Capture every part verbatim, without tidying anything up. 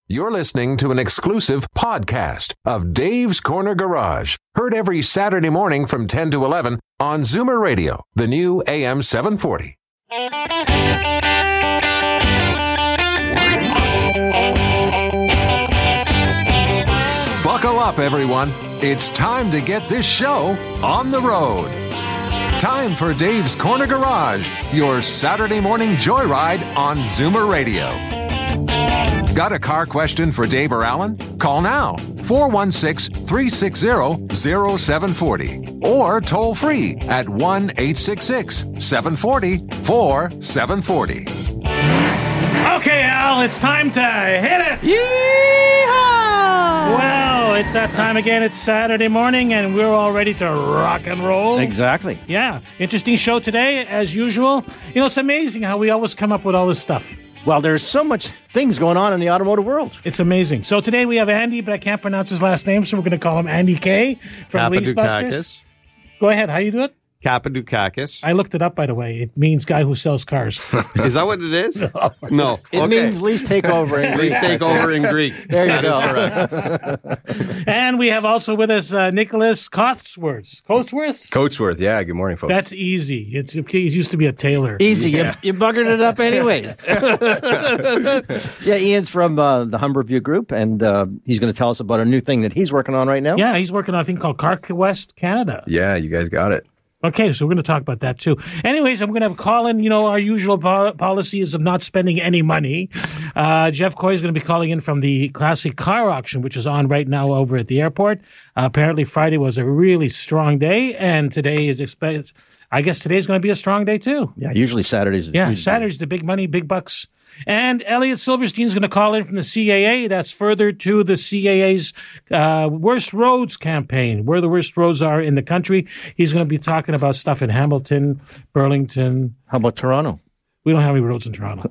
You're listening to an exclusive podcast of Dave's Corner Garage. Heard every Saturday morning from ten to eleven on Zoomer Radio, the new A M seven forty. Buckle up, everyone. It's time to get this show on the road. Time for Dave's Corner Garage, your Saturday morning joyride on Zoomer Radio. Got a car question for Dave or Alan? Call now, four one six, three six zero, zero seven four zero, or toll free at one eight six six, seven four zero, four seven four zero. Okay, Al, it's time to hit it. Yeehaw! Well, it's that time again. It's Saturday morning, and we're all ready to rock and roll. Exactly. Yeah. Interesting show today, as usual. You know, it's amazing how we always come up with all this stuff. Well, there's so much things going on in the automotive world. It's amazing. So today we have Andy, but I can't pronounce his last name, so we're going to call him Andy K. from Leasebusters. Go ahead. How you do it? Kappadukakis. I looked it up, by the way. It means guy who sells cars. Is that what it is? No. no. It okay. means lease takeover in Lease takeover in Greek. There you that go. Is correct. And we have also with us uh, Nicholas Coatsworth. Coatsworth? Coatsworth, yeah. Good morning, folks. That's easy. It's, it used to be a tailor. Easy. Yeah. You, you buggered it up anyways. Yeah, Ian's from uh, the Humberview Group, and uh, he's going to tell us about a new thing that he's working on right now. Yeah, he's working on a thing called CarQuest Canada. Yeah, you guys got it. Okay, so we're going to talk about that too. Anyways, I'm going to have a call in. You know, our usual po- policy is of not spending any money. Uh, Jeff Coy is going to be calling in from the Classic Car Auction, which is on right now over at the airport. Uh, apparently, Friday was a really strong day, and today is expected. I guess today's going to be a strong day too. Yeah, usually Saturdays. Is yeah, usually Saturday's the big money, big bucks. And Elliot Silverstein is going to call in from the C A A. That's further to the C A A's uh, Worst Roads campaign, where the worst roads are in the country. He's going to be talking about stuff in Hamilton, Burlington. How about Toronto? We don't have any roads in Toronto.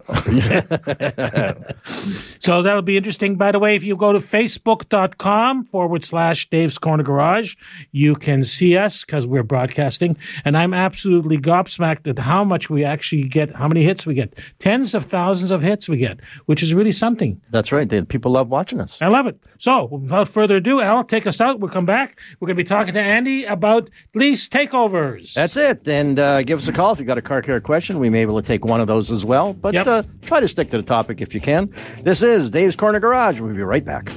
So that'll be interesting. By the way, if you go to facebook.com forward slash Dave's Corner Garage, you can see us because we're broadcasting. And I'm absolutely gobsmacked at how much we actually get, how many hits we get. Tens of thousands of hits we get, which is really something. That's right. They, people love watching us. I love it. So without further ado, Al, take us out. We'll come back. We're going to be talking to Andy about lease takeovers. That's it. And uh, give us a call if you've got a car care question. We may be able to take one of those as well, but Yep. uh, try to stick to the topic if you can. This is Dave's Corner Garage. We'll be right back.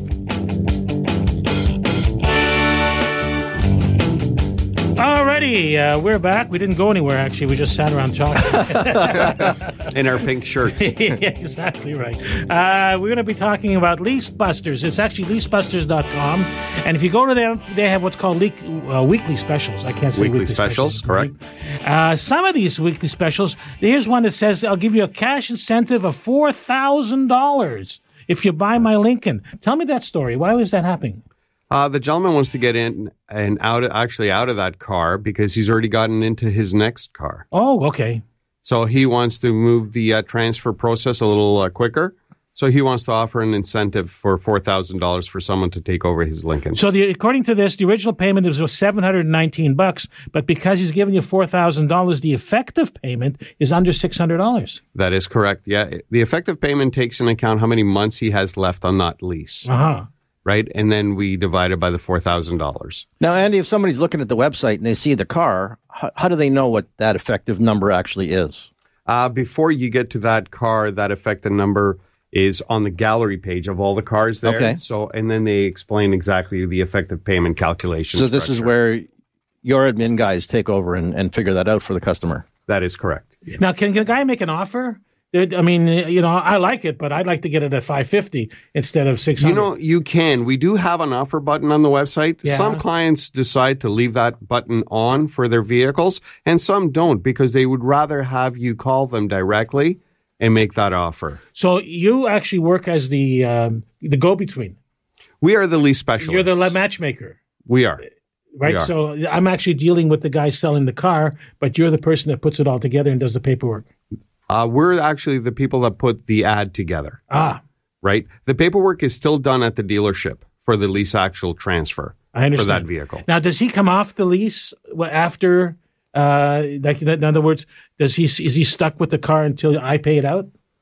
Alrighty, uh, we're back. We didn't go anywhere, actually. We just sat around talking. In our pink shirts. Yeah, exactly right. Uh, we're going to be talking about Leasebusters. It's actually leasebusters dot com. And if you go to them, they have what's called leak, uh, weekly specials. I can't say Weekly weekly, specials, correct. Uh, some of these weekly specials, here's one that says, I'll give you a cash incentive of four thousand dollars if you buy my Lincoln. Tell me that story. Why was that happening? Uh, the gentleman wants to get in and out, of, actually out of that car because he's already gotten into his next car. Oh, okay. So he wants to move the uh, transfer process a little uh, quicker. So he wants to offer an incentive for four thousand dollars for someone to take over his Lincoln. So the, according to this, the original payment was seven hundred nineteen bucks, but because he's giving you four thousand dollars, the effective payment is under six hundred dollars. That is correct. Yeah. The effective payment takes into account how many months he has left on that lease. Uh-huh. Right? And then we divide it by the four thousand dollars. Now, Andy, if somebody's looking at the website and they see the car, how, how do they know what that effective number actually is? Uh, before you get to that car, that effective number is on the gallery page of all the cars there. Okay. So, and then they explain exactly the effective payment calculation. So this is where your admin guys take over and, and figure that out for the customer. That is correct. Now, can, can a guy make an offer? I mean, you know, I like it, but I'd like to get it at five fifty instead of six hundred. You know, you can. We do have an offer button on the website. Yeah. Some clients decide to leave that button on for their vehicles, and some don't because they would rather have you call them directly and make that offer. So you actually work as the um, the go-between. We are the lease specialists. You're the matchmaker. We are. Right? We are. So I'm actually dealing with the guy selling the car, but you're the person that puts it all together and does the paperwork. Uh, we're actually the people that put the ad together. Ah. Right? The paperwork is still done at the dealership for the lease actual transfer. I understand. For that vehicle. Now, does he come off the lease after, uh, like, in other words, does he is he stuck with the car until I pay it out?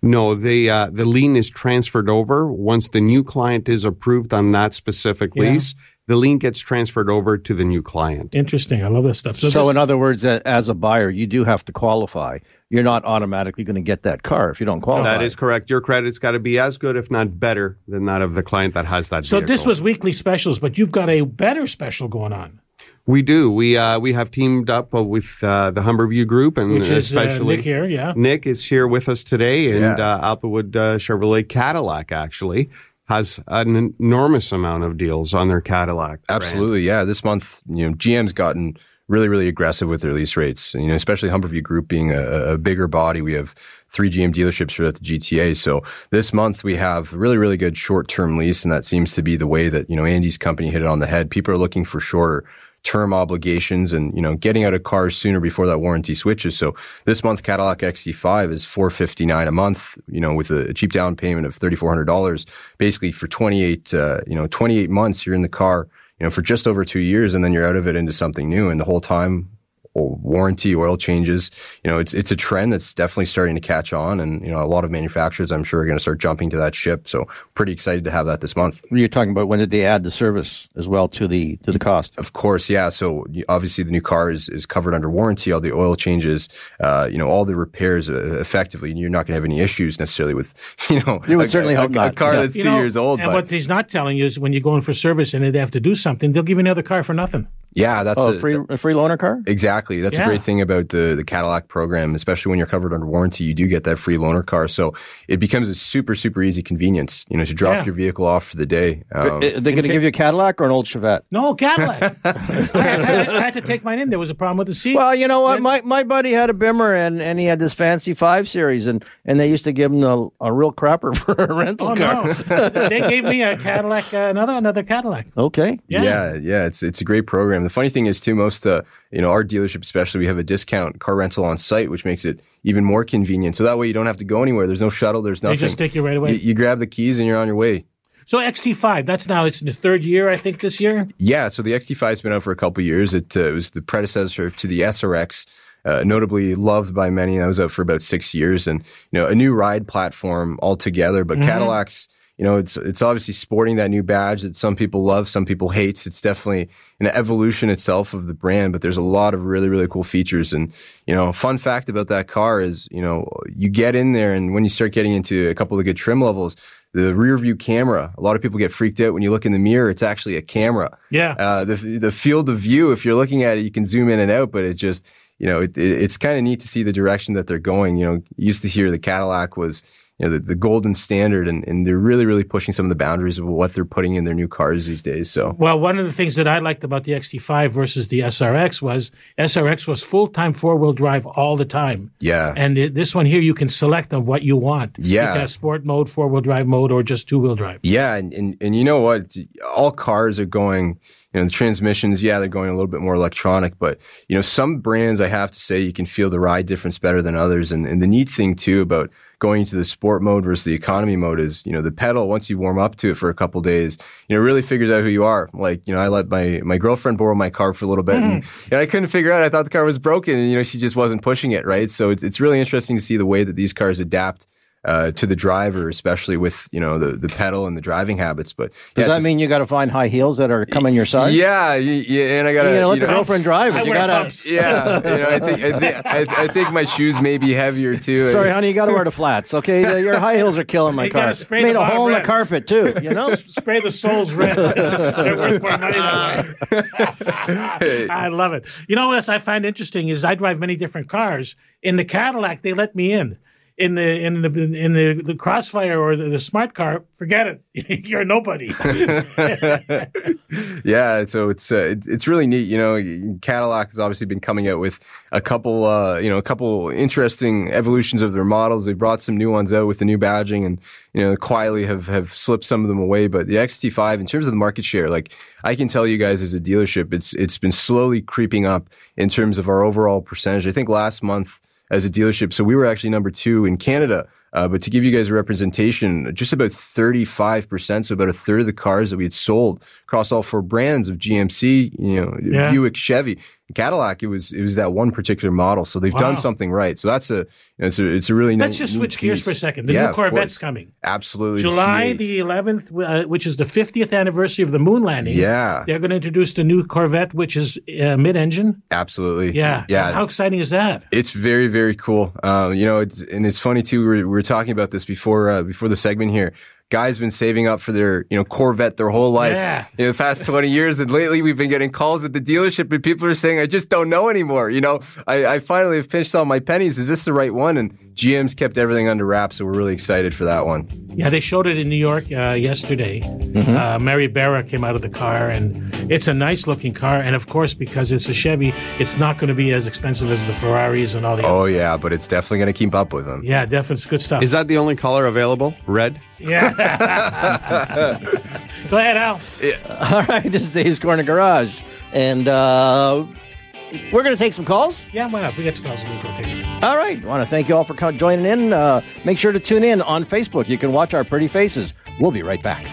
No, the uh, the lien is transferred over once the new client is approved on that specific Yeah. lease. The lien gets transferred over to the new client. Interesting. I love this stuff. So, this- in other words, a- as a buyer, you do have to qualify. You're not automatically going to get that car if you don't qualify. That is correct. Your credit's got to be as good, if not better, than that of the client that has that so vehicle. this was weekly specials, but you've got a better special going on, We do. We uh, we have teamed up uh, with uh, the Humberview Group, and which is uh, especially Nick here. Yeah. Nick is here with us today, and Yeah. uh, Alpawood uh, Chevrolet Cadillac actually has an enormous amount of deals on their Cadillac. brand. Absolutely, yeah. This month, you know, G M's gotten really, really aggressive with their lease rates. You know, especially Humberview Group being a, a bigger body. We have three G M dealerships throughout the G T A. So this month we have a really, really good short-term lease, and that seems to be the way that, you know, Andy's company hit it on the head. People are looking for shorter term obligations and, you know, getting out of cars sooner before that warranty switches. So this month, Cadillac X T five is four hundred fifty-nine dollars a month, you know, with a cheap down payment of three thousand four hundred dollars. Basically for twenty-eight, uh, you know, twenty-eight months, you're in the car, you know, for just over two years, and then you're out of it into something new. And the whole time, or warranty, oil changes, you know, it's it's a trend that's definitely starting to catch on, and you know, a lot of manufacturers, I'm sure, are going to start jumping to that ship. So, pretty excited to have that this month. You're talking about when did they add the service as well to the to the cost? Of course, yeah. So you- obviously, the new car is, is covered under warranty. All the oil changes, uh, you know, all the repairs. Uh, effectively, you're not going to have any issues necessarily with, you know, You would a, certainly a, hope a, not. a car Yeah. that's You two know, years old. And But what he's not telling you is when you go in for service and they have to do something, they'll give you another car for nothing. yeah, that's Oh, a, a free a free loaner car? Exactly. That's Yeah. a great thing about the, the Cadillac program, especially when you're covered under warranty, you do get that free loaner car. So it becomes a super, super easy convenience, you know, to drop Yeah. your vehicle off for the day. Um, Are they going to give you a Cadillac or an old Chevette? No, Cadillac. I, had, I had to take mine in. There was a problem with the seat. Well, you know what? My my buddy had a Bimmer, and, and he had this fancy five series, and, and they used to give him a, a real crapper for a rental oh, car. no. They gave me a Cadillac, uh, another another Cadillac. Okay. Yeah. Yeah, yeah, it's it's a great program. The funny thing is too, most uh, you know, our dealership especially, we have a discount car rental on site, which makes it even more convenient. So that way you don't have to go anywhere. There's no shuttle. There's They nothing. just take you right away. You, you grab the keys and you're on your way. So X T five, that's now, it's in the third year, I think, this year. Yeah, so the X T five's been out for a couple of years. It, uh, it was the predecessor to the S R X, uh, notably loved by many. That was out for about six years, and you know, a new ride platform altogether. But Mm-hmm. Cadillac's, you know, it's it's obviously sporting that new badge that some people love, some people hate. It's definitely an evolution itself of the brand, but there's a lot of really, really cool features. And you know, fun fact about that car is, you know, you get in there, and when you start getting into a couple of good trim levels, the rear view camera, a lot of people get freaked out when you look in the mirror. It's actually a camera. Yeah. Uh, the the field of view, if you're looking at it, you can zoom in and out, but it just, you know, it, it, it's kind of neat to see the direction that they're going. You know, you used to hear the Cadillac was, you know, the, the golden standard, and, and they're really, really pushing some of the boundaries of what they're putting in their new cars these days. So, Well, one of the things that I liked about the X T five versus the S R X was S R X was full-time four-wheel drive all the time. yeah. And it, this one here, you can select on what you want. Yeah. You can have sport mode, four-wheel drive mode, or just two-wheel drive. Yeah, and, and and you know what? All cars are going, you know, the transmissions, yeah, they're going a little bit more electronic, but you know, some brands, I have to say, you can feel the ride difference better than others. And and the neat thing too about going into the sport mode versus the economy mode is, you know, the pedal, once you warm up to it for a couple days, you know, really figures out who you are. Like, you know, I let my my girlfriend borrow my car for a little bit, and, and I couldn't figure out. I thought the car was broken, and you know, she just wasn't pushing it right. So it's it's really interesting to see the way that these cars adapt Uh, to the driver, especially with, you know, the, the pedal and the driving habits. But yeah, Does that it's a- mean you got to find high heels that are coming your size? Yeah, y- yeah, and I gotta You gotta let you the know, girlfriend drive I it. You wear gotta. pumps. Yeah, you know, I think I think, I, I think my shoes may be heavier too. Sorry, honey, you got to wear the flats. Okay, The- your high heels are killing my You gotta car. spray Made the a hole in the bottom carpet too. You know. Spray the soles red. They're worth more money that way. I love it. You know what else I find interesting is I drive many different cars. In the Cadillac, they let me in. In the in the in the, the Crossfire or the, the Smart Car, forget it. You're a nobody. Yeah, so it's uh, it, it's really neat. You know, Cadillac has obviously been coming out with a couple, uh, you know, a couple interesting evolutions of their models. They brought some new ones out with the new badging, and you know, quietly have have slipped some of them away. But the X T five, in terms of the market share, like I can tell you guys as a dealership, it's it's been slowly creeping up in terms of our overall percentage. I think last month as a dealership, so we were actually number two in Canada. Uh, but to give you guys a representation, just about thirty-five percent, so about a third of the cars that we had sold across all four brands of G M C, you know, Yeah. Buick, Chevy, Cadillac, it was it was that one particular model. So they've Wow. done something right. So that's a it's a it's a really Let's nice. just neat switch gears piece. for a second. The Yeah, new of Corvette's course. coming. Absolutely. July C eight. the eleventh, uh, which is the fiftieth anniversary of the moon landing. Yeah. They're going to introduce the new Corvette, which is uh, mid-engine. Absolutely. Yeah. Yeah. How exciting is that? It's very, very cool. Um, you know, it's, and it's funny too. We were, we were talking about this before, uh, before the segment here. Guys been saving up for their, you know, Corvette their whole life Yeah. in the past twenty years. And lately we've been getting calls at the dealership and people are saying, I just don't know anymore. You know, I, I finally have pinched all my pennies. Is this the right one? And G M's kept everything under wraps. So we're really excited for that one. Yeah, they showed it in New York uh, yesterday. Mm-hmm. Uh, Mary Barra came out of the car, and it's a nice-looking car. And, of course, because it's a Chevy, it's not going to be as expensive as the Ferraris and all the Oh others. yeah, but it's definitely going to keep up with them. Yeah, definitely. It's good stuff. Is that the only color available? Red? Yeah. Go ahead, Al. All right, this is Dave's Corner Garage. And uh, we're going to take some calls. Yeah, why not? If we get calls, we'll go take it. All right. I want to thank you all for co- joining in. Uh, make sure to tune in on Facebook. You can watch our pretty faces. We'll be right back.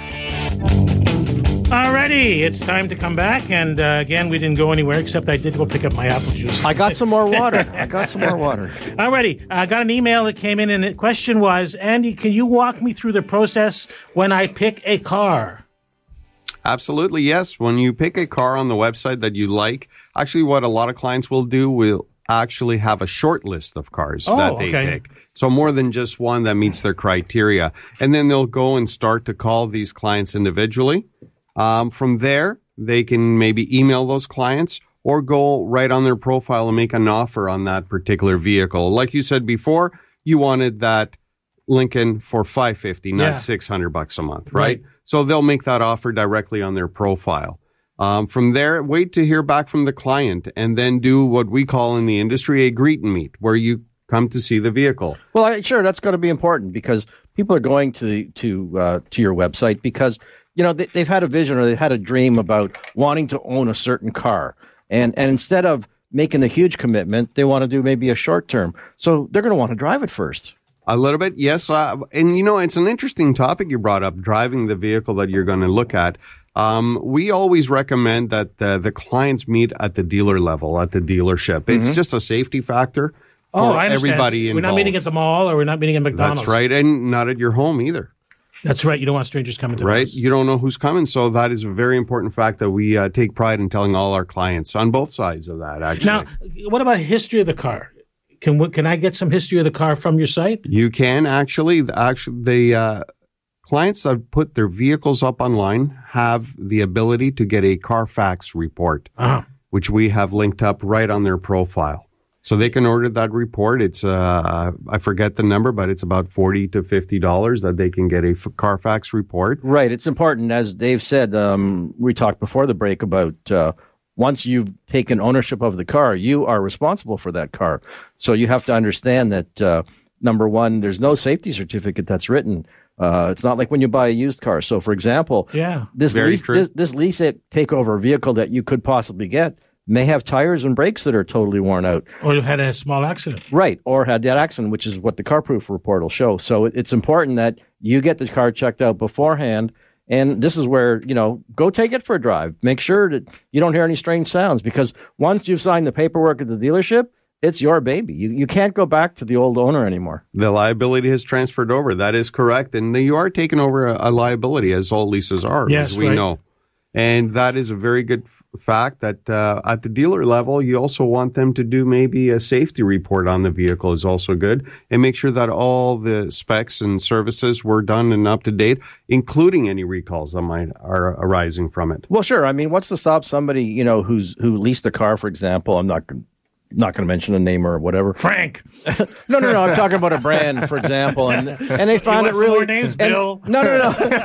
Alrighty, it's time to come back. And uh, again, we didn't go anywhere, except I did go pick up my apple juice. I got some more water. I got some more water. Alrighty, I got an email that came in, and the question was, Andy, can you walk me through the process when I pick a car? Absolutely, yes. When you pick a car on the website that you like, actually what a lot of clients will do will actually have a short list of cars Oh, that they okay. pick. So more than just one that meets their criteria. And then they'll go and start to call these clients individually. Um, from there, they can maybe email those clients or go right on their profile and make an offer on that particular vehicle. Like you said before, you wanted that Lincoln for five hundred fifty dollars, not Yeah. six hundred bucks a month, Right. right? So they'll make that offer directly on their profile. Um, from there, wait to hear back from the client and then do what we call in the industry a greet and meet, where you come to see the vehicle. Well, I, sure, that's going to be important because people are going to to uh, to your website because you know they, they've had a vision or they've had a dream about wanting to own a certain car, and and instead of making the huge commitment, they want to do maybe a short term. So they're going to want to drive it first. A little bit, yes. Uh, and, you know, it's an interesting topic you brought up, driving the vehicle that you're going to look at. Um, we always recommend that uh, the clients meet at the dealer level, at the dealership. It's Mm-hmm. just a safety factor for Oh, I understand. everybody We're involved. not meeting at the mall, or we're not meeting at McDonald's. That's right. And not at your home either, That's right. You don't want strangers coming to the right? house. You don't know who's coming. So that is a very important fact that we uh, take pride in telling all our clients on both sides of that, actually. Now, what about history of the car? Can we, can I get some history of the car from your site? You can actually, actually, the uh, clients that put their vehicles up online have the ability to get a Carfax report, Uh-huh. which we have linked up right on their profile. So they can order that report. It's, uh, I forget the number, but it's about forty to fifty dollars that they can get a Carfax report. Right. It's important, as Dave said. Um, we talked before the break about uh, once you've taken ownership of the car, you are responsible for that car. So you have to understand that uh, number one, there's no safety certificate that's written. Uh, it's not like when you buy a used car. So, for example, Yeah. this Very lease true. this, this lease it takeover vehicle that you could possibly get may have tires and brakes that are totally worn out. Or you had a small accident. Right, or had that accident, which is what the CarProof report will show. So it, it's important that you get the car checked out beforehand. And this is where, you know, go take it for a drive. Make sure that you don't hear any strange sounds because once you've signed the paperwork at the dealership, it's your baby. You you can't go back to the old owner anymore. The liability has transferred over. That is correct. And you are taking over a, a liability, as all leases are, Yes, as we right. know. And that is a very good f- fact that uh, at the dealer level, you also want them to do maybe a safety report on the vehicle is also good and make sure that all the specs and services were done and up to date, including any recalls that might are arising from it. Well, sure. I mean, what's to stop somebody, you know, who's who leased a car, for example? I'm not going not going to mention a name or whatever. Frank. No, no, no. I'm talking about a brand, for example, and and they found want it some really. more names, and- Bill? No, no,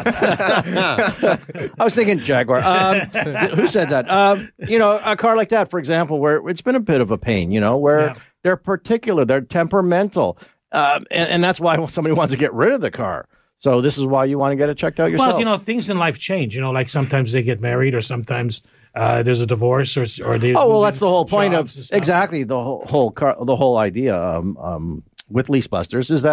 no. I was thinking Jaguar. Um, who said that? Um, you know, a car like that, for example, where it's been a bit of a pain. You know, where Yeah. they're particular, they're temperamental, um, and, and that's why somebody wants to get rid of the car. So this is why you want to get it checked out yourself. Well, you know, things in life change. You know, like sometimes they get married, or sometimes uh, there's a divorce, or or they. Oh well, that's the whole point of jobs and stuff. exactly the whole whole car, the whole idea um, um, with Lease Busters is that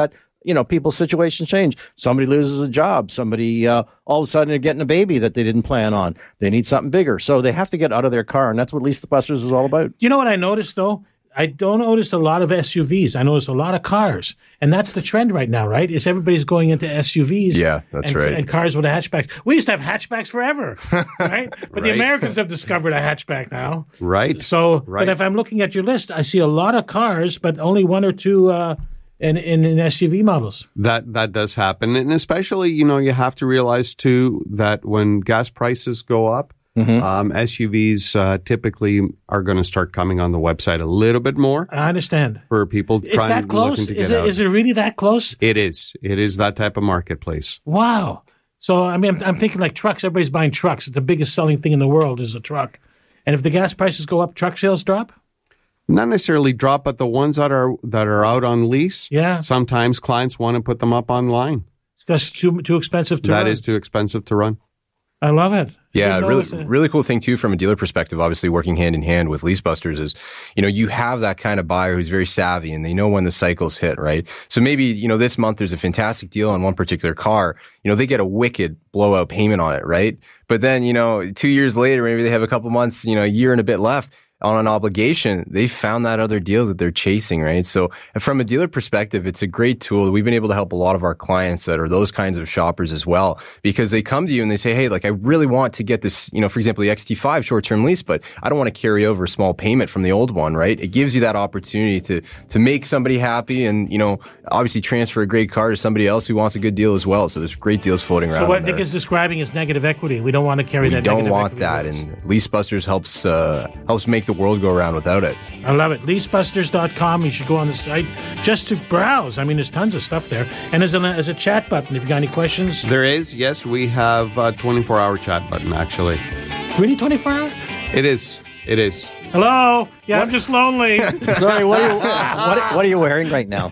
you know, people's situations change. Somebody loses a job. Somebody, uh, all of a sudden, they're getting a baby that they didn't plan on. They need something bigger. So they have to get out of their car. And that's what Lease the Busters is all about. You know what I noticed, though? I don't notice a lot of S U Vs. I notice a lot of cars. And that's the trend right now, right? Is everybody's going into S U Vs. Yeah, that's and, right. And cars with a hatchback. We used to have hatchbacks forever, right? But Right. the Americans have discovered a hatchback now. Right. So, Right. but if I'm looking at your list, I see a lot of cars, but only one or two uh, in, in, in S U V models. That that does happen, and especially, you know, you have to realize too that when gas prices go up, Mm-hmm. um, S U Vs uh, typically are going to start coming on the website a little bit more I understand. for people Is trying that close? looking to Is get it, out. is it really that close? It is. It is that type of marketplace. Wow. So, I mean, I'm, I'm thinking like trucks. Everybody's buying trucks. It's the biggest selling thing in the world is a truck. And if the gas prices go up, truck sales drop? Not necessarily drop, but the ones that are that are out on lease, Yeah. sometimes clients want to put them up online. It's just too, too expensive to That run. is too expensive to run. I love it. Yeah, Didn't really, notice it. really cool thing too from a dealer perspective. Obviously, working hand in hand with LeaseBusters is, you know, you have that kind of buyer who's very savvy and they know when the cycles hit, right? So maybe, you know, this month there's a fantastic deal on one particular car. You know, they get a wicked blowout payment on it, right? But then, you know, two years later, maybe they have a couple months, you know, a year and a bit left on an obligation. They found that other deal that they're chasing, right? So from a dealer perspective, it's a great tool. We've been able to help a lot of our clients that are those kinds of shoppers as well, because they come to you and they say, hey, like I really want to get this, you know, for example, the X T five short-term lease, but I don't want to carry over a small payment from the old one, right? It gives you that opportunity to, to make somebody happy and, you know, obviously transfer a great car to somebody else who wants a good deal as well. So there's great deals floating around. So what in Nick there. is describing is negative equity. We don't want to carry We that don't negative want equity that, with us. and LeaseBusters helps uh, helps make the world go around without it. I love it. lease busters dot com. You should go on the site just to browse. I mean, there's tons of stuff there. And there's a, there's a chat button if you got any questions. There is, yes, we have a twenty-four hour chat button, actually. Really, twenty-four hours? It is. It is. Hello? Yeah, I'm just lonely. Sorry, what are you what, what are you wearing right now?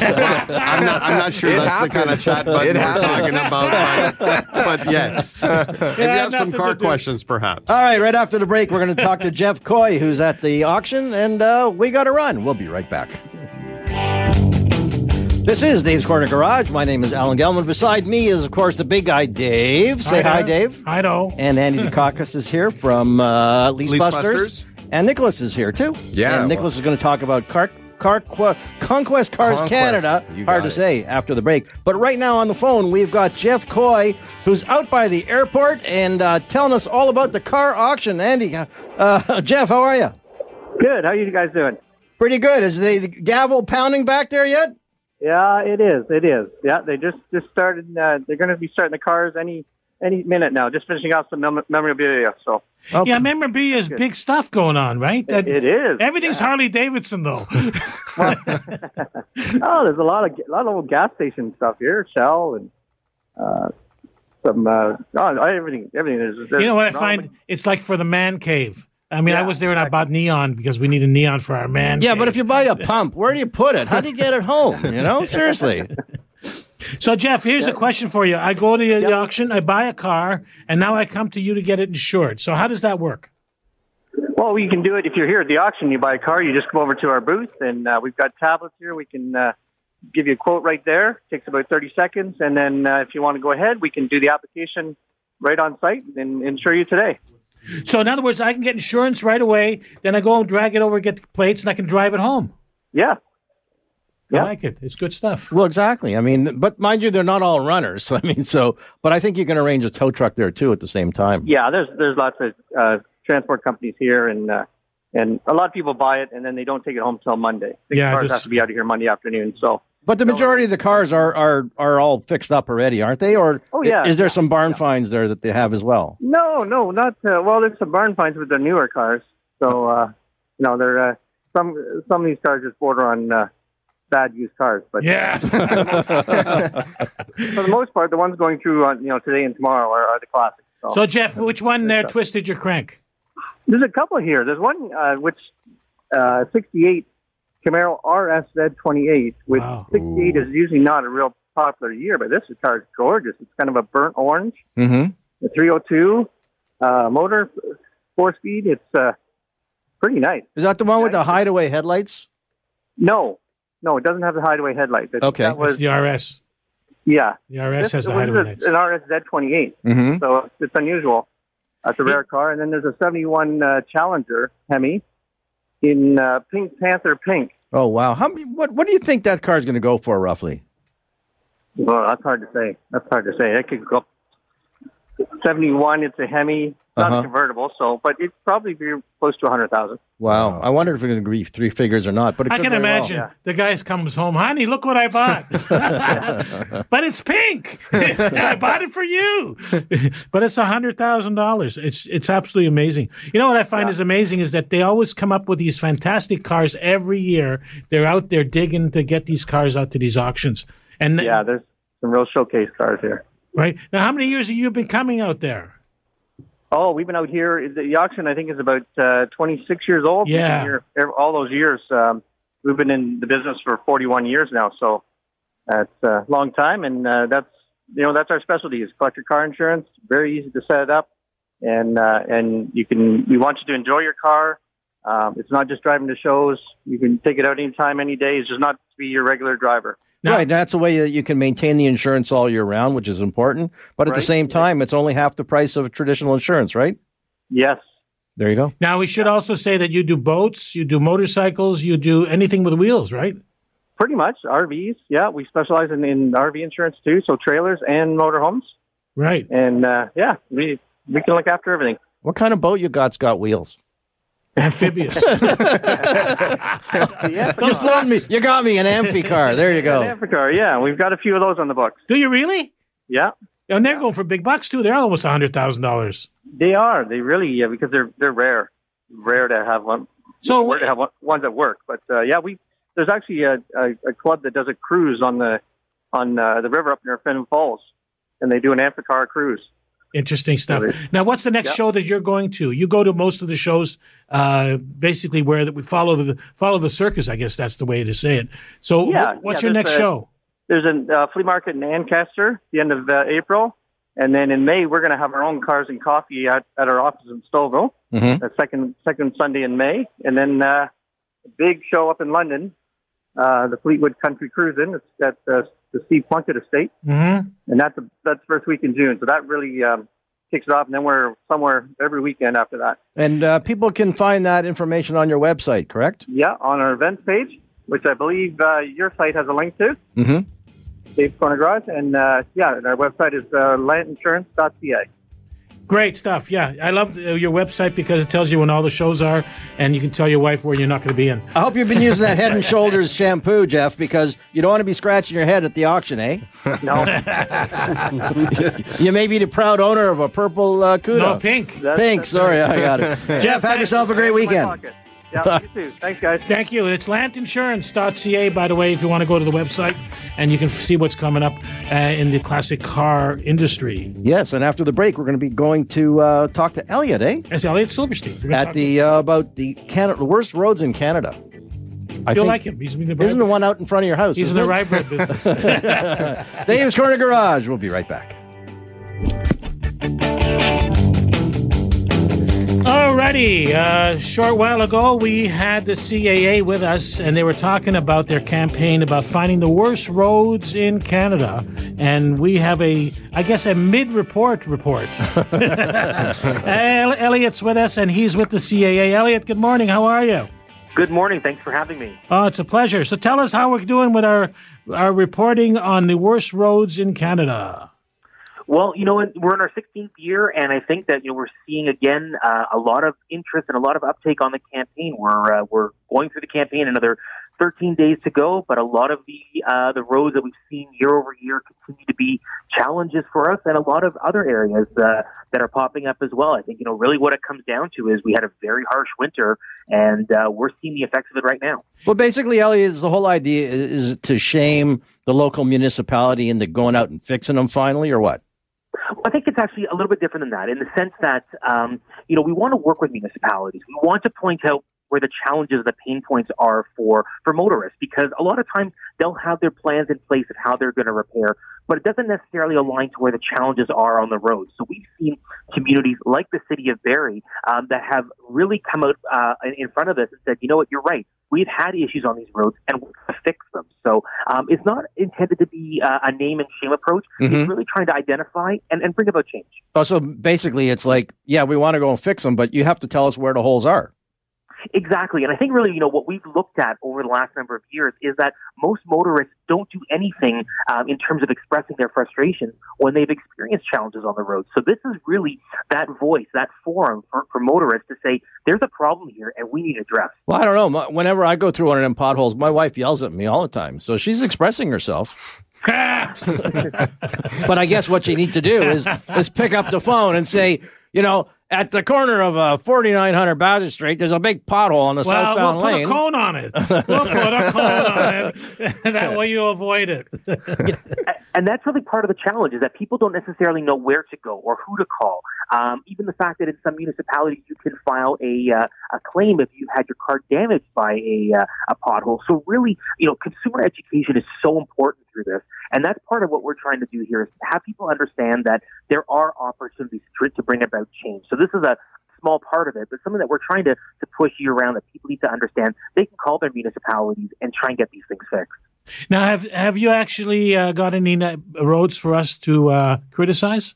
I'm not, I'm not sure It that's the kind of happens. chat button It we're happens. talking about, but, but yes. If you have some nothing car to do. questions, perhaps. All right, right after the break, we're going to talk to Jeff Coy, who's at the auction, and uh, we got to run. We'll be right back. This is Dave's Corner Garage. My name is Alan Gelman. Beside me is, of course, the big guy, Dave. Say hi, there. Dave. I know. And Andy Dukakis is here from uh, Lease, Lease Busters. Busters. And Nicholas is here, too. Yeah, And Nicholas is going to talk about car, car, Qu- Conquest Cars Conquest. Canada. You Hard got to it. say after the break. But right now on the phone, we've got Jeff Coy, who's out by the airport and uh, telling us all about the car auction. Andy, uh, uh, Jeff, how are you? Good. How are you guys doing? Pretty good. Is the gavel pounding back there yet? Yeah, it is. It is. Yeah, they just just started. Uh, they're going to be starting the cars any any minute now. Just finishing off some mem- memorabilia. So Oh, Yeah, memorabilia is big stuff going on, right? That- it is. Everything's Harley Davidson, though. Oh, there's a lot of a lot of old gas station stuff here. Shell and uh, some. Uh, oh, everything. Everything is. You know what I find? It's like for the man cave. I mean, I Yeah, was there and I bought neon because we need a neon for our man Yeah, cave. but if you buy a pump, where do you put it? How do you get it home? You know, seriously. So, Jeff, here's a question for you. I go to the, the auction, I buy a car, and now I come to you to get it insured. So how does that work? Well, you can do it if you're here at the auction. You buy a car, you just come over to our booth, and uh, we've got tablets here. We can uh, give you a quote right there. Takes about thirty seconds, and then uh, if you want to go ahead, we can do the application right on site and insure you today. So, in other words, I can get insurance right away, then I go and drag it over, get the plates, and I can drive it home. Yeah. Yeah. I like it. It's good stuff. Well, exactly. I mean, but mind you, they're not all runners. So, I mean, so, but I think you can arrange a tow truck there too at the same time. Yeah, there's there's lots of uh, transport companies here, and uh, and a lot of people buy it, and then they don't take it home till Monday. The Yeah, cars just- have to be out of here Monday afternoon. So But the majority of the cars are, are, are all fixed up already, aren't they? Or Oh, yeah. is there some barn finds there that they have as well? no, no, not uh, well. There's some barn finds with the newer cars. So uh, you know, they're uh, some some of these cars just border on uh, bad used cars, but Yeah. for the most part, the ones going through on you know today and tomorrow are, are the classics. So, So, Jeff, which one there twisted your crank? there's a couple here. There's one uh, which uh, sixty-eight Camaro R S Z twenty-eight, which Wow. sixty-eight is usually not a real popular year, but this car is gorgeous. It's kind of a burnt orange. Mm-hmm. The three oh two uh, motor, four speed. It's uh, pretty nice. Is that the one with the hideaway headlights? No, No, it doesn't have the hideaway headlights. It, Okay. that was, It's the R S. yeah. The R S This- has the it was hideaway a- lights. an R S Z twenty-eight, Mm-hmm. so it's unusual. That's a rare car. And then there's a seventy-one uh, Challenger Hemi in uh, Pink Panther pink. Oh, wow. How many, what, what do you think that car is going to go for, roughly? Well, that's hard to say. That's hard to say. It could go seventy-one. It's a Hemi, not Uh-huh. a convertible. So, but it'd probably be close to a hundred thousand. Wow. I wondered if it was going to be three figures or not. But it I could can very well. imagine Yeah. the guy comes home, honey, look what I bought. But it's pink. I bought it for you. But it's one hundred thousand dollars. It's it's absolutely amazing. You know what I find Yeah. is amazing is that they always come up with these fantastic cars every year. They're out there digging to get these cars out to these auctions. And Yeah, there's some real showcase cars here. right now, how many years have you been coming out there? Oh, we've been out here. The auction, I think, is about uh, twenty-six years old. We've been Yeah. here ev- all those years. Um, we've been in the business for forty-one years now, so that's a long time. And uh, that's you know that's our specialty is collector car insurance. Very easy to set it up, and uh, and you can. We want you to enjoy your car. Um, it's not just driving to shows. You can take it out anytime, any day. It's just not to be your regular driver. Now- Right, that's a way that you can maintain the insurance all year round, which is important. But at the Right. same time, it's only half the price of traditional insurance, right? Yes. There you go. Now we should also say that you do boats, you do motorcycles, you do anything with wheels, right? Pretty much R Vs. Yeah, we specialize in, in R V insurance too, so trailers and motorhomes. Right. And uh, yeah, we we can look after everything. What kind of boat you got's got wheels? Amphibious. Yeah, You fooled me. You got me an amphi car. There you go. Africa, yeah, we've got a few of those on the books. Do you really? Yeah, And they're going for big bucks too. They're almost one hundred thousand dollars. they are. They really, yeah, because they're they're rare, rare to have one. So Rare to have one, ones that work. But uh, yeah, we there's actually a, a, a club that does a cruise on the on uh, the river up near Fenton Falls, and they do an Amphicar cruise. interesting stuff. Really? Now, what's the next Yeah. show that you're going to? You go to most of the shows, uh, basically where that we follow the follow the circus. I guess that's the way to say it. So, Yeah, wh- what's yeah, your there's next a- show? There's a uh, flea market in Ancaster the end of uh, April, and then in May we're going to have our own cars and coffee at, at our office in Stouffville. Mhm. The second second Sunday in May, and then uh, a big show up in London, uh, the Fleetwood Country Cruising. It's at uh, the Steve Plunkett Estate, Mm-hmm. and that's a, that's first week in June. So that really um, kicks it off, and then we're somewhere every weekend after that. And uh, people can find that information on your website, correct? Yeah, on our events page, which I believe uh, your site has a link to, Mm-hmm. Dave's Corner Garage, and uh, yeah, and our website is uh, land insurance dot c a. Great stuff. Yeah, I love uh, your website because it tells you when all the shows are, and you can tell your wife where you're not going to be in. I hope you've been using that Head and Shoulders shampoo, Jeff, because you don't want to be scratching your head at the auction, eh? No, You may be the proud owner of a purple uh, Cuda. No, pink. that's- Pink, that's- sorry, I got it. Jeff, have yourself a great in my weekend. pocket. Yeah, you too. Thanks, guys. Thank you. It's lant insurance dot c a, by the way, if you want to go to the website and you can see what's coming up uh, in the classic car industry. Yes, and after the break, we're going to be going to uh, talk to Elliot, eh? That's Elliot Silverstein. We're gonna At talk the uh, about the Canada, the worst roads in Canada. I You'll think- like him. He's in the Isn't the one out in front of your house? He's in isn't the it? rye bread business. Dave's Corner Garage. We'll be right back. Alrighty, a short while ago we had the C A A with us, and they were talking about their campaign about finding the worst roads in Canada. And we have a, I guess, a mid-report report. El- Elliot's with us, and he's with the C A A. Elliot, good morning. How are you? Good morning. Thanks for having me. Oh, it's a pleasure. So tell us how we're doing with our our reporting on the worst roads in Canada. Well, you know, we're in our sixteenth year, and I think that you know we're seeing again uh, a lot of interest and a lot of uptake on the campaign. We're uh, we're going through the campaign, another thirteen days to go, but a lot of the uh, the roads that we've seen year over year continue to be challenges for us, and a lot of other areas uh, that are popping up as well. I think you know really what it comes down to is we had a very harsh winter, and uh, we're seeing the effects of it right now. Well, basically, Elliot, is the whole idea is, is to shame the local municipality into going out and fixing them finally, or what? Well, I think it's actually a little bit different than that in the sense that, um, you know, we want to work with municipalities. We want to point out where the challenges, the pain points are for, for motorists, because a lot of times they'll have their plans in place of how they're going to repair, but it doesn't necessarily align to where the challenges are on the road. So we've seen communities like the city of Barrie um, that have really come out uh, in front of this and said, you know what, you're right. We've had issues on these roads and we're going to fix them. So um, it's not intended to be uh, a name and shame approach. Mm-hmm. It's really trying to identify and, and bring about change. Oh, so basically it's like, yeah, we want to go and fix them, but you have to tell us where the holes are. Exactly. And I think really, you know, what we've looked at over the last number of years is that most motorists don't do anything um, in terms of expressing their frustration when they've experienced challenges on the road. So this is really that voice, that forum for, for motorists to say, there's a problem here and we need to address. Well, I don't know. Whenever I go through one of them potholes, my wife yells at me all the time. So she's expressing herself. But I guess what you need to do is, is pick up the phone and say, you know, at the corner of uh, forty-nine hundred Bathurst Street, there's a big pothole on the well, southbound we'll put lane. a cone on it. We'll put a cone on it. That way you avoid it. And that's really part of the challenge, is that people don't necessarily know where to go or who to call. Um, even the fact that in some municipalities you can file a uh, a claim if you had your car damaged by a uh, a pothole. So really, you know, consumer education is so important through this. And that's part of what we're trying to do here, is to have people understand that there are opportunities to, to bring about change. So this is a small part of it, but something that we're trying to, to push year round, that people need to understand. They can call their municipalities and try and get these things fixed. Now, have have you actually uh, got any roads for us to uh, criticize?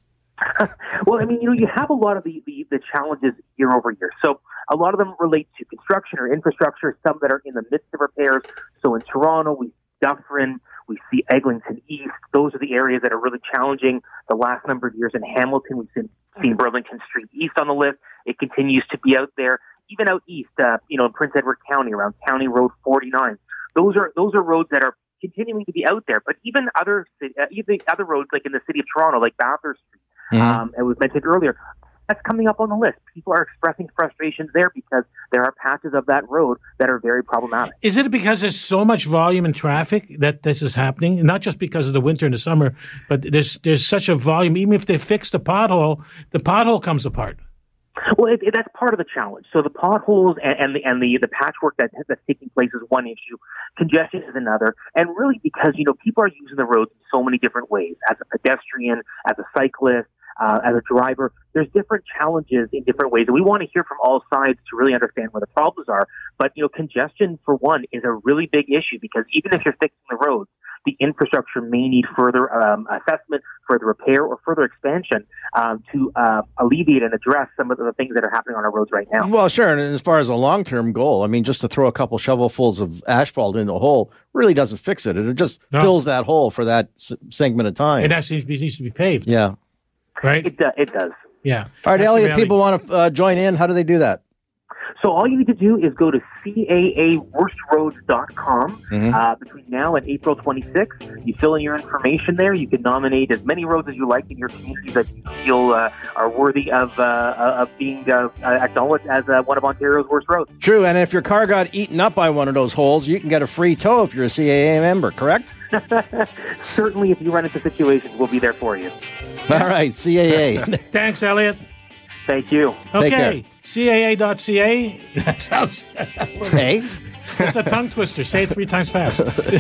Well, I mean, you know, you have a lot of the, the, the challenges year over year. So a lot of them relate to construction or infrastructure, some that are in the midst of repairs. So in Toronto, we see Dufferin, we see Eglinton East. Those are the areas that are really challenging. The last number of years in Hamilton, we've seen, seen Burlington Street East on the list. It continues to be out there. Even out east, uh, you know, in Prince Edward County, around County Road forty-nine. Those are those are roads that are continuing to be out there. But even other uh, even other roads, like in the city of Toronto, like Bathurst Street, mm-hmm. um, it was mentioned earlier, that's coming up on the list. People are expressing frustrations there because there are patches of that road that are very problematic. Is it because there's so much volume and traffic that this is happening? Not just because of the winter and the summer, but there's there's such a volume. Even if they fix the pothole, the pothole comes apart. Well, it, it, that's part of the challenge. So the potholes and, and the and the, the patchwork that, that's taking place is one issue. Congestion is another. And really because, you know, people are using the roads in so many different ways. As a pedestrian, as a cyclist, uh, as a driver, there's different challenges in different ways. And we want to hear from all sides to really understand where the problems are. But, you know, congestion, for one, is a really big issue because even if you're fixing the roads, the infrastructure may need further um, assessment, further repair, or further expansion um, to uh, alleviate and address some of the things that are happening on our roads right now. Well, sure. And as far as a long-term goal, I mean, just to throw a couple shovelfuls of asphalt in the hole really doesn't fix it. It just no. fills that hole for that s- segment of time. It actually needs to be paved. Yeah. Right? It, uh, it does. Yeah. All right, Elliot, people want to uh, join in. How do they do that? So all you need to do is go to C A A worst roads dot com mm-hmm. uh, between now and April twenty-sixth. You fill in your information there. You can nominate as many roads as you like in your community that you feel uh, are worthy of uh, of being uh, acknowledged as uh, one of Ontario's worst roads. True, and if your car got eaten up by one of those holes, you can get a free tow if you're a C A A member, correct? Certainly, if you run into situations, we'll be there for you. All right, C A A. Thanks, Elliot. Thank you. Okay, C A A dot C A. That sounds... Hey. It's a tongue twister. Say it three times fast.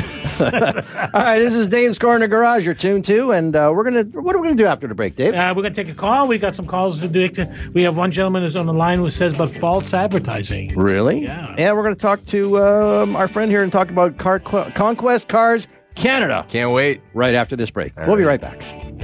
All right, this is Dave's Corner Garage. You're tuned to, and uh, we're gonna. What are we gonna do after the break, Dave? Uh, we're gonna take a call. We got some calls to do. We have one gentleman who's on the line who says about false advertising. Really? Yeah. And we're gonna talk to um, our friend here and talk about car qu- Conquest Cars Canada. Can't wait. Right after this break. All we'll right. be right back.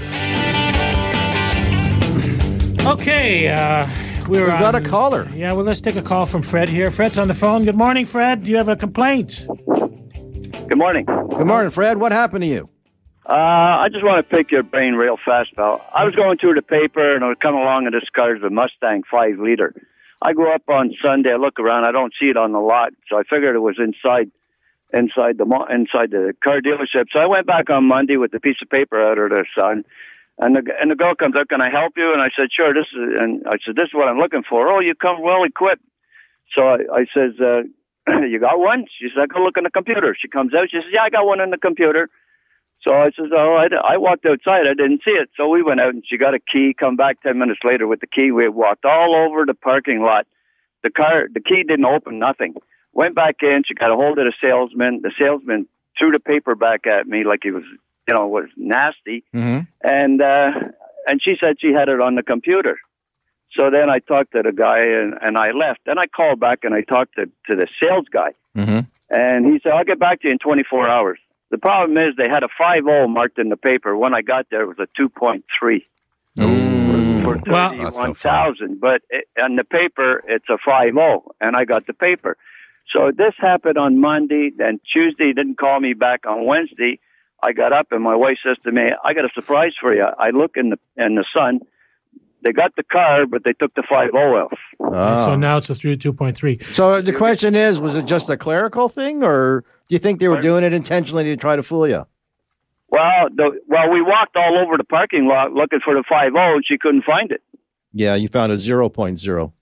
Okay, uh, we're We've got on, a caller. Yeah, well, let's take a call from Fred here. Fred's on the phone. Good morning, Fred. Do you have a complaint? Good morning. Good morning, Fred. What happened to you? Uh, I just want to pick your brain real fast, pal. I was going through the paper, and I was coming along, and this car's a Mustang five liter. I go up on Sunday, I look around, I don't see it on the lot, so I figured it was inside inside the inside the car dealership. So I went back on Monday with the piece of paper out of the sun. And the and the girl comes up, can I help you? And I said, sure. This is, and I said, this is what I'm looking for. Oh, you come well equipped. So I, I says, uh, you got one? She said, go look in the computer. She comes out. She says, yeah, I got one in the computer. So I says, oh, I, I walked outside. I didn't see it. So we went out, and she got a key. Come back ten minutes later with the key. We walked all over the parking lot The car, the key didn't open, nothing. Went back in. She got a hold of the salesman. The salesman threw the paper back at me like it was, you know, was nasty. Mm-hmm. And uh, and she said she had it on the computer. So then I talked to the guy and, and I left. Then I called back and I talked to, to the sales guy. Mm-hmm. And he said, I'll get back to you in twenty-four hours. The problem is they had a five oh marked in the paper. When I got there, it was a two point three Mm. for Well, thirty-one thousand. But it, on the paper, it's a five oh, and I got the paper. So this happened on Monday. Then Tuesday, he didn't call me back. On Wednesday, I got up, and my wife says to me, I got a surprise for you. I look in the in the sun. They got the car, but they took the five oh off. Ah. So now it's a three two point three. So the question is, was it just a clerical thing, or do you think they were doing it intentionally to try to fool you? Well, the, well, we walked all over the parking lot looking for the five oh, and she couldn't find it. Yeah, you found a zero point zero.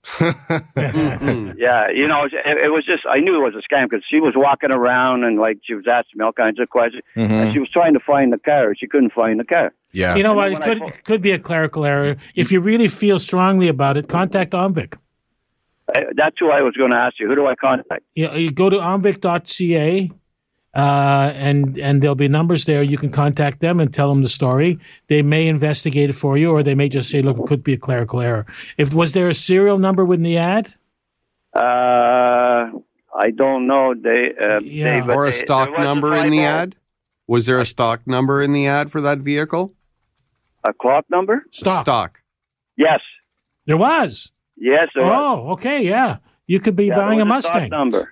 Yeah, you know, it, it was just, I knew it was a scam because she was walking around and, like, she was asking me all kinds of questions. Mm-hmm. And she was trying to find the car. She couldn't find the car. Yeah. You know what? And It then when could I phone- could be a clerical error. If you really feel strongly about it, contact Omvic. Uh, That's who I was going to ask you. Who do I contact? You, you go to omvic dot c a, uh, and and there'll be numbers there. You can contact them and tell them the story. They may investigate it for you, or they may just say, "Look, it could be a clerical error." If was there a serial number within the ad? Uh, I don't know. They, uh, Yeah. they, but Or a they- stock there was number a in the five oh. ad? Was there a stock number in the ad for that vehicle? A clock number? Stock. Stock. Yes. There was. Yes. There was. Oh, okay, yeah. You could be Yeah, there buying a was stock Mustang. number.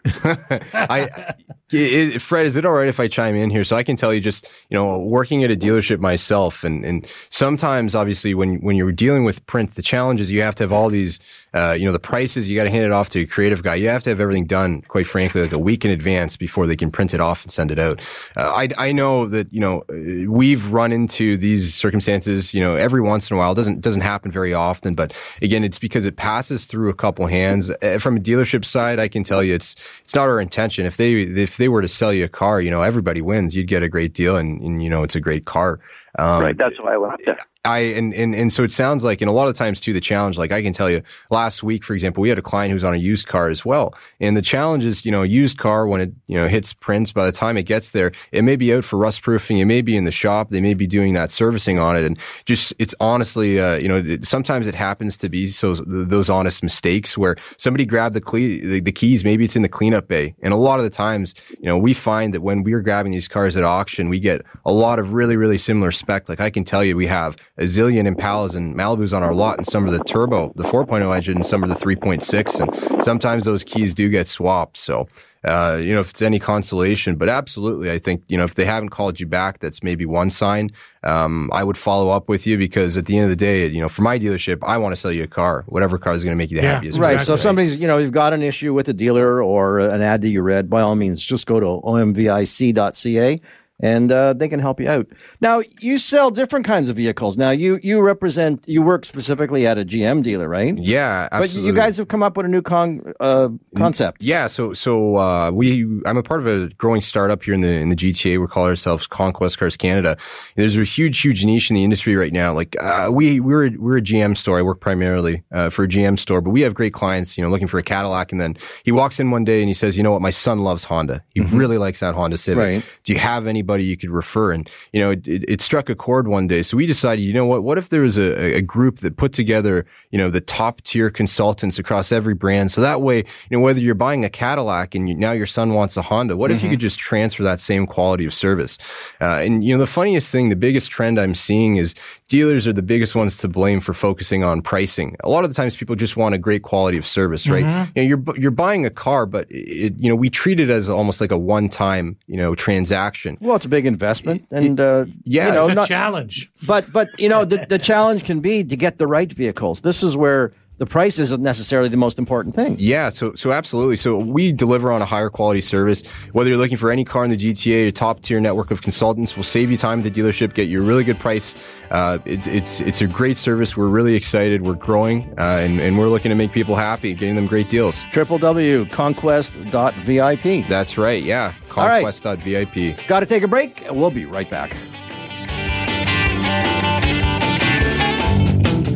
I, I- Fred, is it all right if I chime in here? So I can tell you, just you know, working at a dealership myself, and and sometimes, obviously, when when you're dealing with prints, the challenge is you have to have all these, uh, you know, the prices. You got to hand it off to a creative guy. You have to have everything done, quite frankly, like a week in advance before they can print it off and send it out. Uh, I I know that you know we've run into these circumstances, you know, every once in a while. It doesn't doesn't happen very often, but again, it's because it passes through a couple hands. Uh, From a dealership side, I can tell you, it's it's not our intention. If they if they were to sell you a car, you know, everybody wins. You'd get a great deal, and, and you know, it's a great car. Um, Right. That's why I went up there. I and, and and so it sounds like, and a lot of times too, the challenge, like I can tell you, last week, for example, we had a client who was on a used car as well, and the challenge is, you know, a used car, when it you know hits prints, by the time it gets there, it may be out for rust proofing, it may be in the shop, they may be doing that servicing on it, and just it's honestly, uh, you know, it, sometimes it happens to be so those honest mistakes where somebody grabbed the, cle- the the keys, maybe it's in the cleanup bay, and a lot of the times, you know, we find that when we're grabbing these cars at auction, we get a lot of really really similar spec. Like I can tell you, we have a zillion Impalas and Malibus on our lot, and some are the turbo, the four point oh engine, and some are the three point six, and sometimes those keys do get swapped. So, uh, you know, if it's any consolation, but absolutely, I think, you know, if they haven't called you back, that's maybe one sign. Um, I would follow up with you, because at the end of the day, you know, for my dealership, I want to sell you a car, whatever car is going to make you the Yeah, happiest. Right. Exactly. So if somebody's, you know, you've got an issue with a dealer or an ad that you read, by all means, just go to o m v i c dot c a. And uh, they can help you out. Now, you sell different kinds of vehicles. Now, you you represent, you work specifically at a G M dealer, right? Yeah, absolutely. But you guys have come up with a new con- uh, concept. Yeah, so so uh, we I'm a part of a growing startup here in the in the G T A. We call ourselves Conquest Cars Canada. There's a huge huge niche in the industry right now. Like uh, we we're we're a G M store. I work primarily uh, for a G M store, but we have great clients, you know, looking for a Cadillac, and then he walks in one day and he says, "You know what? My son loves Honda. He mm-hmm. really likes that Honda Civic. Right. Do you have anybody you could refer?" And you know, it, it struck a chord one day. So we decided, you know what? What if there was a, a group that put together, you know, the top tier consultants across every brand? So that way, you know, whether you're buying a Cadillac and you, now your son wants a Honda, what mm-hmm. if you could just transfer that same quality of service? Uh, and you know, the funniest thing, the biggest trend I'm seeing is dealers are the biggest ones to blame for focusing on pricing. A lot of the times, people just want a great quality of service, right? Mm-hmm. You know, you're you're buying a car, but it, you know, we treat it as almost like a one-time, you know, transaction. Well, it's a big investment, and uh, yeah, you know, it's a not, challenge. But but you know, the the challenge can be to get the right vehicles. This is where the price isn't necessarily the most important thing. Yeah, so so absolutely. So we deliver on a higher quality service. Whether you're looking for any car in the G T A, a top tier network of consultants will save you time at the dealership, get you a really good price. Uh, it's it's it's a great service. We're really excited. We're growing, uh, and and we're looking to make people happy, getting them great deals. w w w dot conquest dot v i p. That's right. Yeah, conquest dot v i p. Got to take a break. We'll be right back.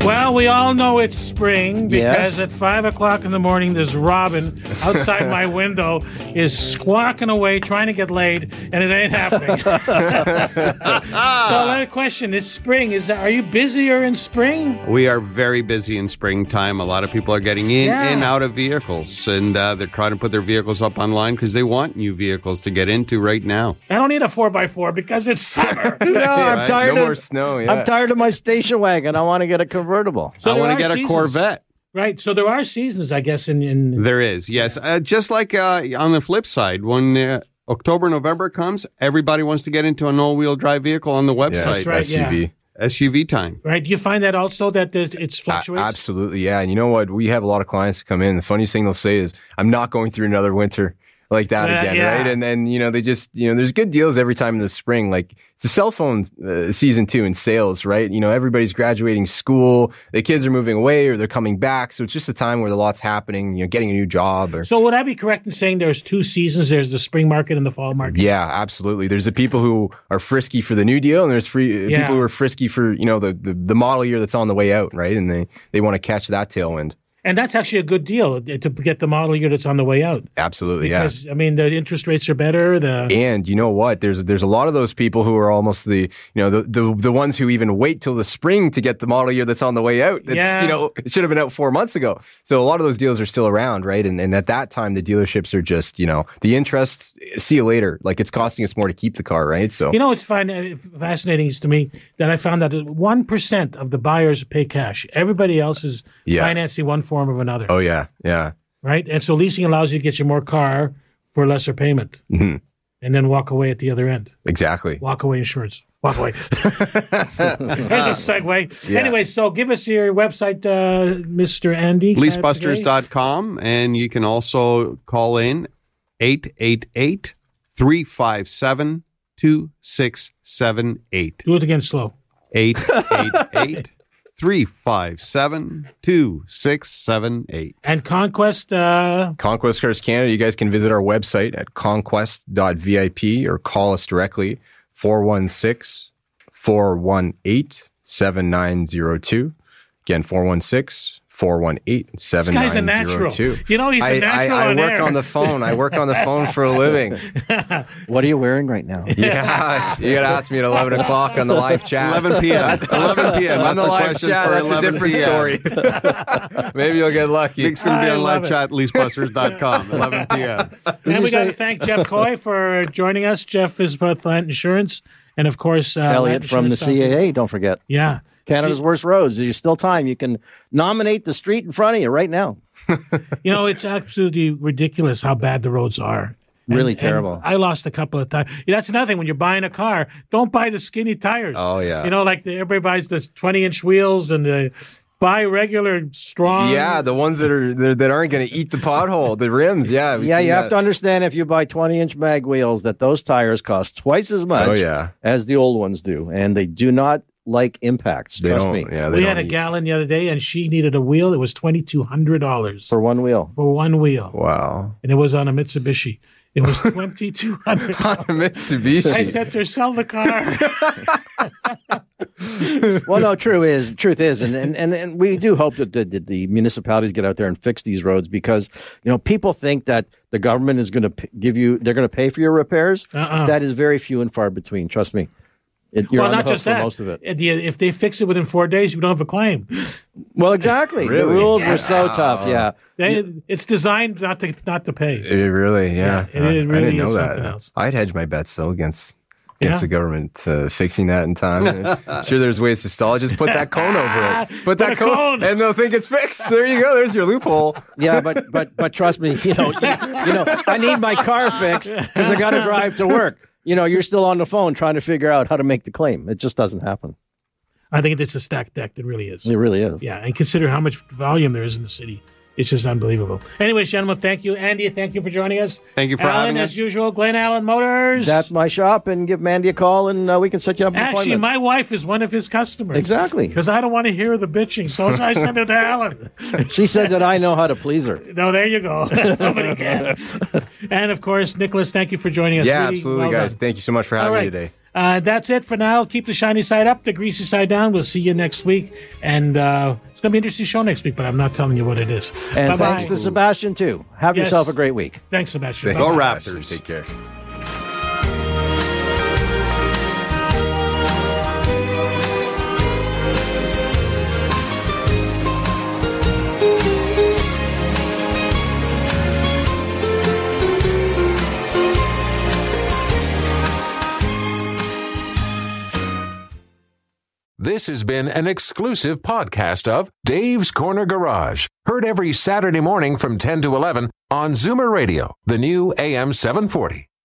Well, we all know it's spring because Yes. at five o'clock in the morning, there's Robin outside my window is squawking away trying to get laid, and it ain't happening. So another question is spring. Is Are you busier in spring? We are very busy in springtime. A lot of people are getting in Yeah. and out of vehicles, and uh, they're trying to put their vehicles up online because they want new vehicles to get into right now. I don't need a four by four because it's summer. No, I'm right? tired No of more snow. Yeah. I'm tired of my station wagon. I want to get a convertible. So I there want are to get a seasons. Corvette. Right. So there are seasons, I guess, in... in There is, yes. Uh, just like uh, on the flip side, when uh, October, November comes, everybody wants to get into an all-wheel drive vehicle on the Yeah, website. That's right, S U V. S U V time. right. Do you find that also that there's- it's A- fluctuates? absolutely, yeah. And you know what? We have a lot of clients come in. The funniest thing they'll say is, "I'm not going through another winter like that Uh, again," yeah. right? And then you know they just you know there's good deals every time in the spring. Like it's a cell phone uh, season two in sales, right? You know everybody's graduating school, the kids are moving away or they're coming back, so it's just a time where a lot's happening. You know, getting a new job or. So would I be correct in saying there's two seasons? There's the spring market and the fall market. Yeah, absolutely. There's the people who are frisky for the new deal, and there's free Yeah. people who are frisky for you know the, the the model year that's on the way out, right? And they they want to catch that tailwind. And that's actually a good deal to get the model year that's on the way out. Absolutely, Because, I mean, the interest rates are better. The yeah. And you know what? There's there's a lot of those people who are almost the you know the the, the ones who even wait till the spring to get the model year that's on the way out. That's, Yeah. you know, it should have been out four months ago. So a lot of those deals are still around, right? And and at that time, the dealerships are just you know the interest. See you later. Like it's costing us more to keep the car, right? So You know, it's fine, uh, fascinating to me that I found that one percent of the buyers pay cash. Everybody else is Yeah. financing one form or another, oh yeah, yeah. right? And so leasing allows you to get you more car for a lesser payment Mhm. and then walk away at the other end. Exactly. Walk away insurance. Walk away. There's a segue. Yeah. Anyway, so give us your website, uh, Mister Andy. leasebusters dot com, and you can also call in eight eight eight, three five seven, two six seven eight. Do it again slow. eight eight eight, three five seven, two six seven eight. And Conquest, uh, Conquest Cars Canada, you guys can visit our website at conquest dot V I P or call us directly, four one six, four one eight, seven nine zero two. Again, four one six, four one eight, seven this guy's a nine zero natural. two. You know, he's a I, I, natural I on work air. on the phone. I work on the phone for a living. What are you wearing right now? Yeah, you got to ask me at eleven o'clock on the live chat. eleven p.m. eleven p.m. on That's the a live question chat, for that's a eleven different p.m. story. Maybe you'll get lucky. Nick's going to be I on love live it. chat, leasebusters dot com, eleven p.m. And we you got to say- thank Jeff Coy for joining us. Jeff is with Land Insurance. And of course, uh, Elliot Land from the Insurance C A A, don't forget. Yeah. Canada's Worst Roads. There's still time. You can nominate the street in front of you right now. You know, it's absolutely ridiculous how bad the roads are. Really And- terrible. and I lost a couple of tires. Yeah, that's another thing. When you're buying a car, don't buy the skinny tires. Oh, yeah. You know, like the, everybody buys the twenty-inch wheels and the buy regular strong. Yeah, the ones that are that that aren't going to eat the pothole, the rims. Yeah, we've Yeah, seen you have that. to understand if you buy twenty-inch mag wheels that those tires cost twice as much Oh, yeah. as the old ones do, and they do not like impacts. They Trust don't. me. Yeah, they We don't had a eat. gallon the other day, and she needed a wheel. It was twenty-two hundred dollars For one wheel. for one wheel, Wow. and it was on a Mitsubishi. It was twenty-two hundred On dollars. a Mitsubishi. I said to her, sell the car. Well, no, true is truth is, and and, and, and we do hope that the, that the municipalities get out there and fix these roads because you know people think that the government is going to p- give you, they're going to pay for your repairs. Uh-uh. That is very few and far between. Trust me. It, you're well, on not the hook just for that. most of it. If you- If they fix it within four days, you don't have a claim. Well, exactly. The Really? rules were so tough. Yeah. They, it's designed not to not to pay. It really, yeah. Yeah, it- it I really didn't know is that. something else. I'd hedge my bets though against against Yeah. the government uh, fixing that in time. Sure, there's ways to stall. Just put that cone over it. Put that Put a cone. and they'll think it's fixed. There you go. There's your loophole. Yeah, but but but trust me, you know, you, you know, I need my car fixed because I got to drive to work. You know, you're still on the phone trying to figure out how to make the claim. It just doesn't happen. I think it's a stacked deck. It really is. It really is. Yeah, and consider how much volume there is in the city. It's just unbelievable. Anyways, gentlemen, thank you. Andy, thank you for joining us. Thank you for Alan, having as us. usual, Glen Allen Motors. That's my shop, and give Mandy a call, and uh, we can set you up an Actually, appointment. my wife is one of his customers. Exactly. Because I don't want to hear the bitching, so I send her to Alan. She said that I know how to please her. No, there you go. Somebody can. And of course, Nicholas, thank you for joining us. Yeah, Really absolutely, well guys. done. Thank you so much for All having right. me today. Uh, that's it for now. Keep the shiny side up, the greasy side down. We'll see you next week. And uh, it's going to be an interesting show next week, but I'm not telling you what it is. And Bye-bye. thanks to Sebastian, too. Have Yes. yourself a great week. Thanks, Sebastian. Thanks, Go Bye-bye. Raptors. Take care. This has been an exclusive podcast of Dave's Corner Garage. Heard every Saturday morning from ten to eleven on Zoomer Radio, the new A M seven forty.